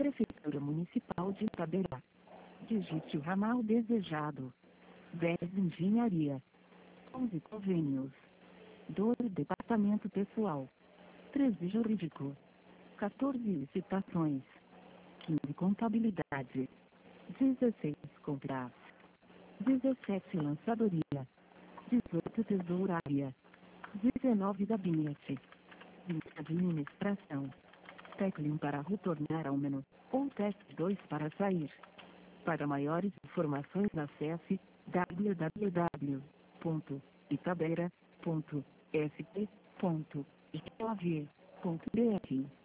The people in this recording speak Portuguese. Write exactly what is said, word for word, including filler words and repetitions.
Prefeitura Municipal de Itabera. Digite o ramal desejado. dez Engenharia. onze Convênios. doze Departamento Pessoal. treze Jurídico. quatorze Licitações. quinze Contabilidade. dezesseis Compras. dezessete Lançadoria. dezoito Tesouraria. dezenove Gabinete. vinte Administração. Tecle um para retornar ao menu, ou teste dois para sair. Para maiores informações acesse w w w ponto itabera ponto s p ponto gov ponto br.